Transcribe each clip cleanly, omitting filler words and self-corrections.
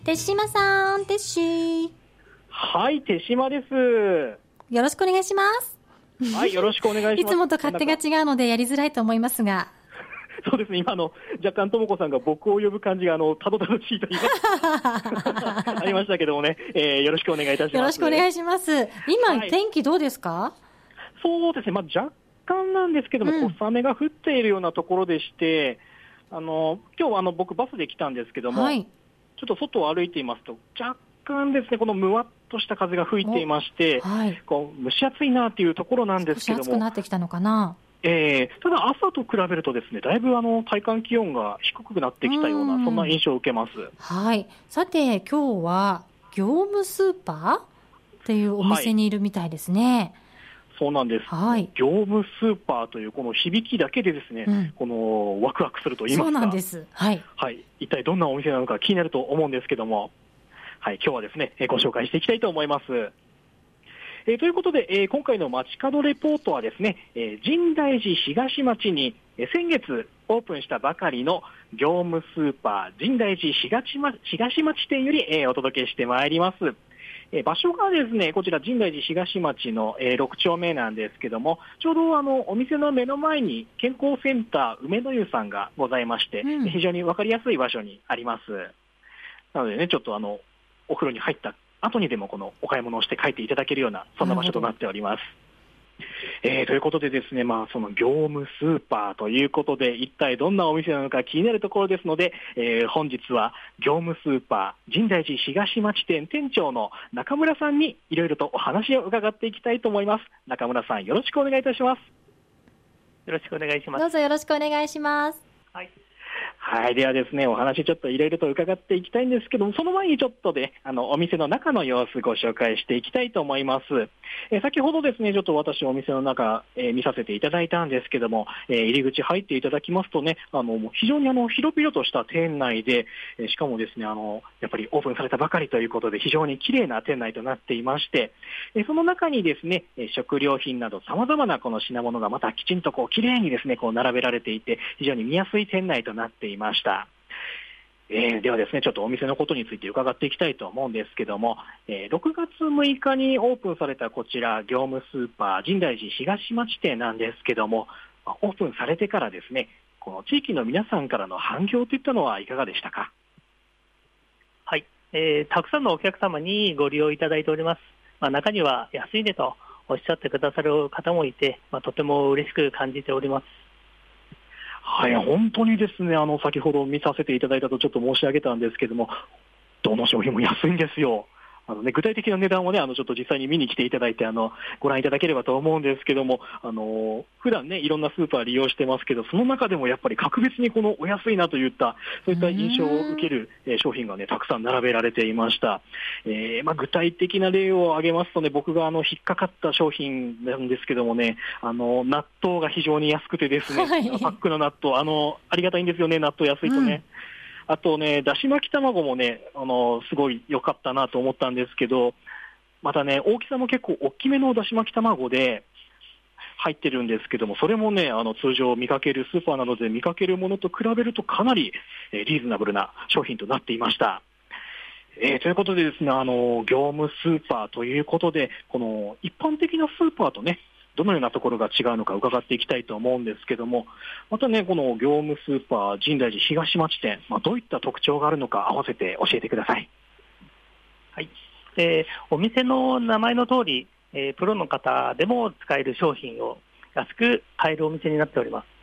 手島さん、手島。 はい、手島です。 よろしくお願いします。 はい、よろしくお願いします。 いつもと勝手が違うのでやりづらいと思いますが。 そうですね、今若干ともこさんが僕を呼ぶ感じがたどたどしいと言いますありましたけどもね、よろしくお願いいたします。 よろしくお願いします。今、はい、天気どうですか？ そうですね、若干なんですけども、小雨が降っているようなところでして、今日僕バスで来たんですけども、はい、ちょっと外を歩いていますと、若干ですね、このむわっとした風が吹いていまして、はい、こう蒸し暑いなというところなんですけども。 少し暑くなってきたのかな。 ただ朝と比べるとですね、だいぶ体感気温が低くなってきたような、そんな印象を受けます。 はい。さて、今日は業務スーパーっていうお店にいるみたいですね。はい、 そうなんです。はい。業務スーパーというこの響きだけでですね、このワクワクすると言いますか。 そうなんです。はい。 はい。一体どんなお店なのか気になると思うんですけども、はい。今日はですね、ご紹介していきたいと思います。ということで、今回の街角レポートはですね、深大寺東町に、先月オープンしたばかりの業務スーパー深大寺東町店より、お届けしてまいります。場所がですね、こちら深大寺東町の、6丁目なんですけども、ちょうどお店の目の前に健康センター梅の湯さんがございまして、非常にわかりやすい場所にあります。なのでね、ちょっとお風呂に入った後にでもこのお買い物をして帰っていただけるような、そんな場所となっております。ということでですね、その業務スーパーということで、一体どんなお店なのか気になるところですので、本日は業務スーパー深大寺東町店店長の中村さんにいろいろとお話を伺っていきたいと思います。中村さん、よろしくお願いいたします。 よろしくお願いします。 どうぞよろしくお願いします。 はい。はい。ではですね、お話ちょっといろいろと伺っていきたいんですけども、その前にちょっとで、お店の中の様子ご紹介していきたいと思います。先ほどですね、ちょっと私お店の中、見させていただいたんですけども、入り口入っていただきますとね、非常に広々とした店内で、しかもですね、やっぱりオープンされたばかりということで、非常に綺麗な店内となっていまして、その中にですね、食料品など様々なこの品物がまたきちんとこう綺麗にですね、こう並べられていて、非常に見やすい店内となっていました。ではですね、ちょっとお店のことについて伺っていきたいと思うんですけども、6月6日にオープンされたこちら、業務スーパー深大寺東町店なんですけども、オープンされてからですね、この地域の皆さんからの反響といったのはいかがでしたか？ はい、たくさんのお客様にご利用いただいております。中には安いねとおっしゃってくださる方もいて、とても嬉しく感じております。 はい、本当にですね、先ほど見させていただいたとちょっと申し上げたんですけども、どの商品も安いんですよ。具体的な値段をね、ちょっと実際に見に来ていただいて、ご覧いただければと思うんですけども、普段ね、いろんなスーパー利用してますけど、その中でもやっぱり格別にこのお安いなといった、そういった印象を受ける商品がね、たくさん並べられていました。具体的な例を挙げますとね、僕が引っかかった商品なんですけどもね、納豆が非常に安くてですね、はい、パックの納豆、ありがたいんですよね、納豆安いとね。あとね、だし巻き卵もね、すごい良かったなと思ったんですけど、またね、大きさも結構大きめのだし巻き卵で入ってるんですけども、それもね、通常見かける、スーパーなどで見かけるものと比べるとかなりリーズナブルな商品となっていました。ということでですね、業務スーパーということで、この一般的なスーパーとね、どのようなところが違うのか伺っていきたいと思うんですけども、またね、この業務スーパー深大寺東町店、どういった特徴があるのか合わせて教えてください。 はい。お店の名前の通り、プロの方でも使える商品を安く買えるお店になっております。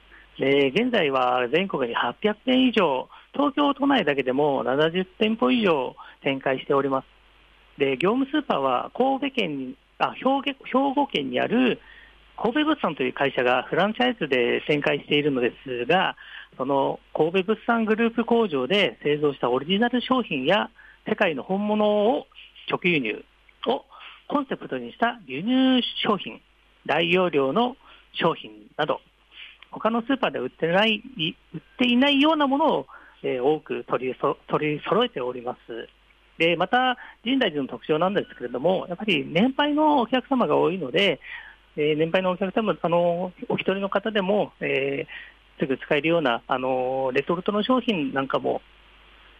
現在は全国に800店以上、東京都内だけでも70店舗以上展開しております。で、業務スーパーは兵庫県にある神戸物産という会社がフランチャイズで展開しているのですが、その神戸物産グループ工場で製造したオリジナル商品や世界の本物を直輸入をコンセプトにした輸入商品、大容量の商品など、他のスーパーで売っていないようなものを、多く取り揃えております。で、また深大寺の特徴なんですけれども、やっぱり年配のお客様が多いので、年配のお客様、お一人の方でも、すぐ使えるようなレトルトの商品なんかも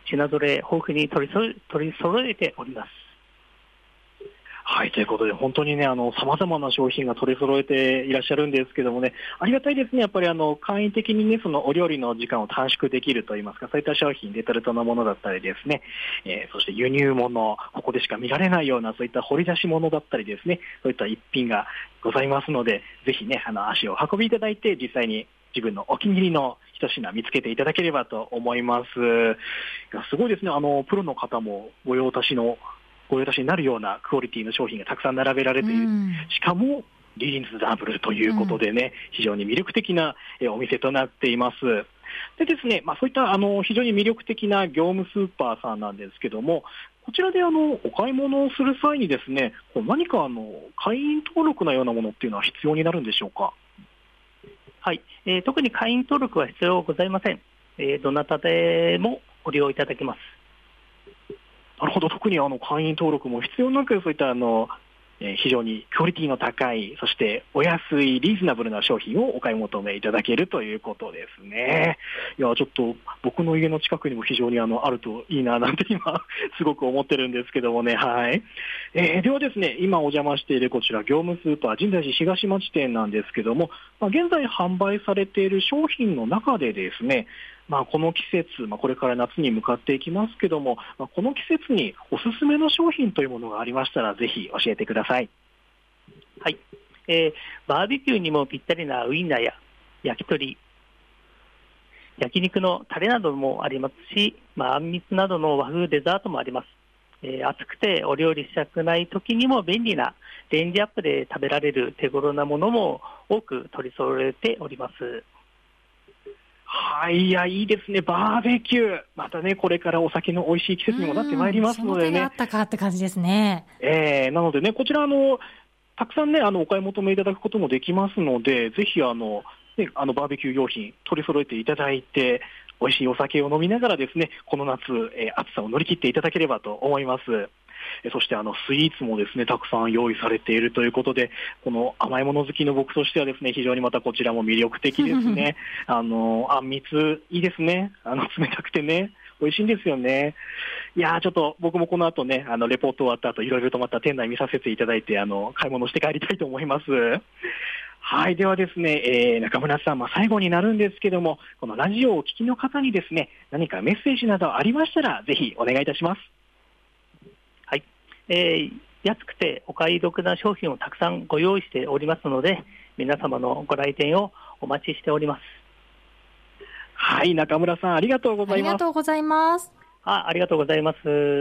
品ぞれ豊富に取り揃えております。 はい、ということで、本当にね、様々な商品が取り揃えていらっしゃるんですけどもね、ありがたいですね。やっぱり簡易的にね、そのお料理の時間を短縮できるといいますか、そういった商品、レトルトのものだったりですね、そして輸入物、ここでしか見られないような、そういった掘り出し物だったりですね、そういった一品がございますので、ぜひね、足を運びいただいて、実際に自分のお気に入りの一品見つけていただければと思います。いや、すごいですね。プロの方もご用達になるようなクオリティの商品がたくさん並べられている。しかもリーズナブルということでね、非常に魅力的なお店となっています。でですね、そういった非常に魅力的な業務スーパーさんなんですけども、こちらでお買い物をする際にですね、何か会員登録のようなものっていうのは必要になるんでしょうか？ はい、特に会員登録は必要ございません。どなたでもご利用いただけます。 なるほど。特に会員登録も必要なく、そういった非常にクオリティの高い、そしてお安いリーズナブルな商品をお買い求めいただけるということですね。いや、ちょっと僕の家の近くにも非常にあるといいななんて今すごく思ってるんですけどもね。はい。ではですね、今お邪魔しているこちら業務スーパー深大寺東町店なんですけども、現在販売されている商品の中でですね、この季節、これから夏に向かっていきますけども、この季節におすすめの商品というものがありましたら、ぜひ教えてください。 はい、バーベキューにもぴったりなウインナーや焼き鳥、焼肉のタレなどもありますし、あんみつなどの和風デザートもあります。暑くてお料理したくない時にも便利なレンジアップで食べられる手頃なものも多く取り揃えております。 はい、いや、いいですね。バーベキュー。またね、これからお酒の美味しい季節にもなってまいりますのでね。 その手があったかって感じですね。 なのでね、こちらたくさんね、お買い求めいただくこともできますので、ぜひバーベキュー用品取り揃えていただいて、美味しいお酒を飲みながらですね、この夏、暑さを乗り切っていただければと思います。そしてスイーツもですね、たくさん用意されているということで、この甘いもの好きの僕としてはですね、非常にまたこちらも魅力的ですね。あんみついいですね。冷たくてね、美味しいんですよね。いやー、ちょっと僕もこの後ね、レポート終わった後、いろいろとまた店内見させていただいて、買い物して帰りたいと思います。はい、ではですね、中村さん、最後になるんですけども、このラジオをお聞きの方にですね、何かメッセージなどありましたら、ぜひお願いいたします。 はい、安くてお買い得な商品をたくさんご用意しておりますので、皆様のご来店をお待ちしております。 はい、中村さん、ありがとうございます。 ありがとうございます。 ありがとうございます。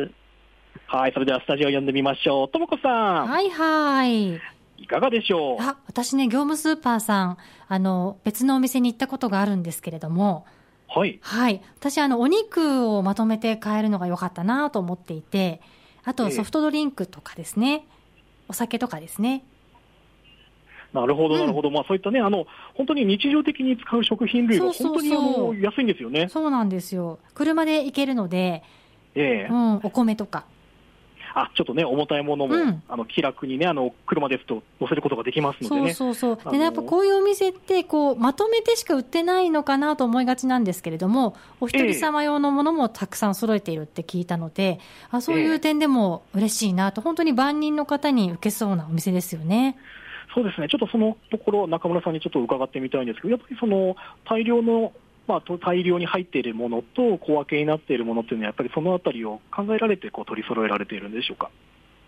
はい、それではスタジオ呼んでみましょう。ともこさん。 はいはい。 いかがでしょう？ 私ね、業務スーパーさん、別のお店に行ったことがあるんですけれども、 はい。 はい。私、お肉をまとめて買えるのが良かったなと思っていて、あとソフトドリンクとかですね、お酒とかですね。 なるほど、なるほど。そういったね、本当に日常的に使う食品類が本当に安いんですよね。 そうなんですよ。車で行けるので、お米とか。 ちょっとね、重たいものも、気楽にね、車ですと乗せることができますのでね。 そう。でね、やっぱこういうお店って、まとめてしか売ってないのかなと思いがちなんですけれども、お一人様用のものもたくさん揃えているって聞いたので、そういう点でも嬉しいなと、本当に万人の方に受けそうなお店ですよね。 そうですね。ちょっとそのところ、中村さんにちょっと伺ってみたいんですけど、やっぱり大量に入っているものと小分けになっているものっていうのは、やっぱりそのあたりを考えられて取り揃えられているんでしょうか？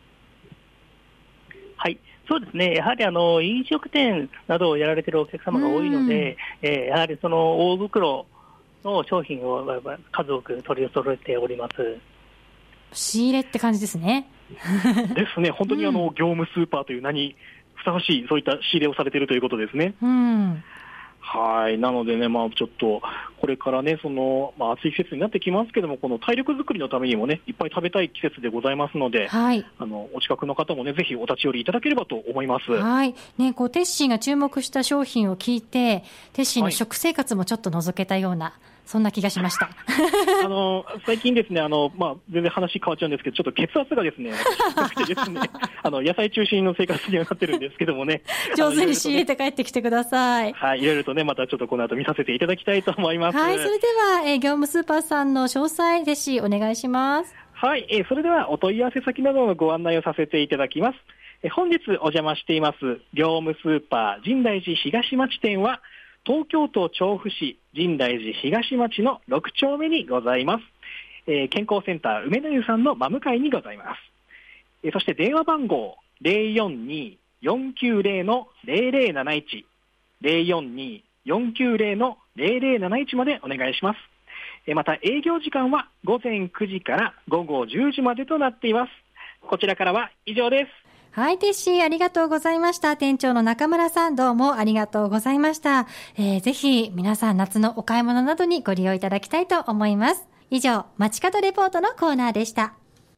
はい、そうですね。やはり飲食店などをやられているお客様が多いので、やはりその大袋の商品を数多く取り揃えております。 仕入れって感じですね。 ですね。本当に業務スーパーという名にふさわしい、そういった仕入れをされているということですね。はい。なのでね、ちょっと、これからね、暑い季節になってきますけども、この体力作りのためにもね、いっぱい食べたい季節でございますので、 はい。 お近くの方もね、ぜひお立ち寄りいただければと思います。 はい。ね、テッシーが注目した商品を聞いて、テッシーの食生活もちょっと覗けたような、 そんな気がしました。 最近ですね、全然話変わっちゃうんですけど、ちょっと血圧がですね、低くてですね、野菜中心の生活にはなってるんですけどもね。 上手に仕入れて帰ってきてください。 はい、いろいろとね、またちょっとこの後見させていただきたいと思います。 はい、それでは、業務スーパーさんの詳細レシお願いします。 はい、それではお問い合わせ先などのご案内をさせていただきます。本日お邪魔しています業務スーパー深大寺東町店は、東京都調布市深大寺東町の6丁目にございます。健康センター梅の湯さんの真向かいにございます。そして電話番号 042-490-0071 042-490-0071 までお願いします。また営業時間は午前9時から午後10時までとなっています。こちらからは以上です。 はい、テッシーありがとうございました。店長の中村さん、どうもありがとうございました。ぜひ皆さん夏のお買い物などにご利用いただきたいと思います。以上、街角レポートのコーナーでした。